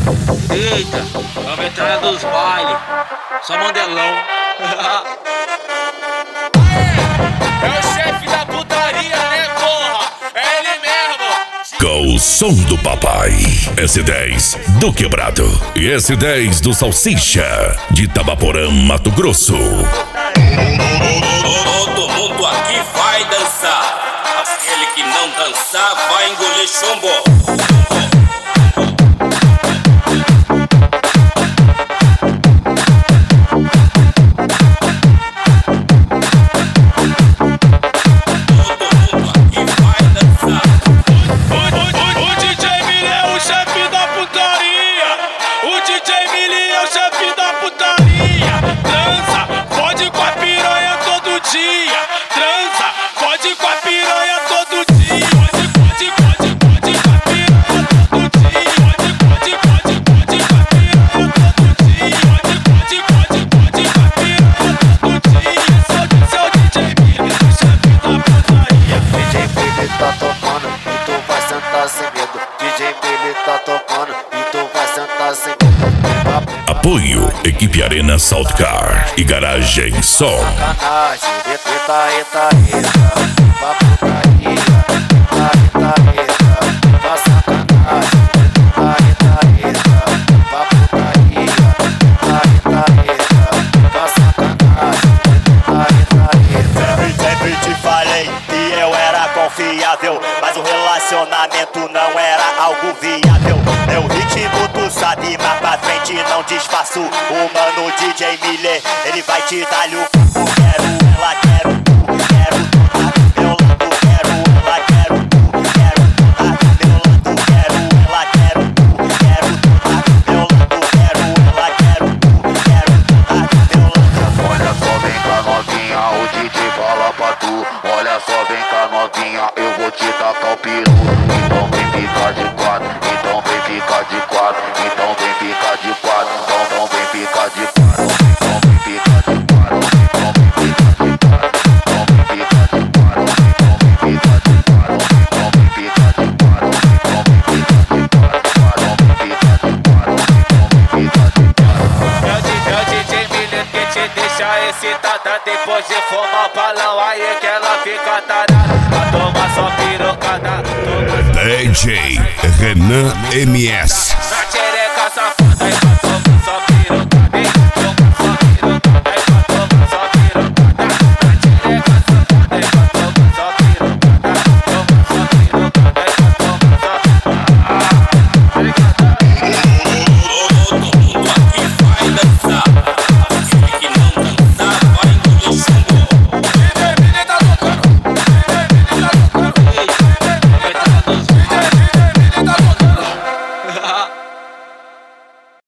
Eita, a veterana dos bailes, só mandelão. É o chefe da putaria, né, porra? É ele mesmo. Com o som do papai, S10 do Quebrado e S10 do Salsicha, de Itabaporã, Mato Grosso. Todo mundo aqui vai dançar. Aquele que não dançar vai engolir chumbo. Apoio Equipe Arena Saltcar e Garagem Som. Sacanagem, eita, eita, eita, papo caía, eita, eita, tá sacanagem, eita, eita, papo caía, eita, eita, tá sacanagem, eita. Sempre te falei que eu era confiável, mas o relacionamento não era algo viável. Meu ritmo tu sabe, mas pra frente não disfarço. O mano DJ Miller, ele vai te dar-lhe o papo. Quero ela, quero tu, quero tu, meu lado, quero ela, quero tu, quero tu, meu lado, quero ela, quero tu, quero tu, meu lado, quero ela, quero tu, quero tu, meu lado. Olha só, vem cá novinha, o DJ fala pra tu. Olha só, vem cá novinha, eu vou te tacar o peru. Então vem ficar de quatro, então vem ficar de quatro, então vem ficar de quatro, então vem ficar de quatro, então vem ficar de quatro, então vem ficar de quatro, então vem ficar de quatro, então vem ficar de quatro, então vem ficar de quatro, então vem ficar de quatro, então vem ficar de quatro, então vem ficar de quatro. É o DJ Miller que te deixa excitada. Depois de fumar o balão, aí que ela fica tarada. Toma só pirocada. DJ Renan MS.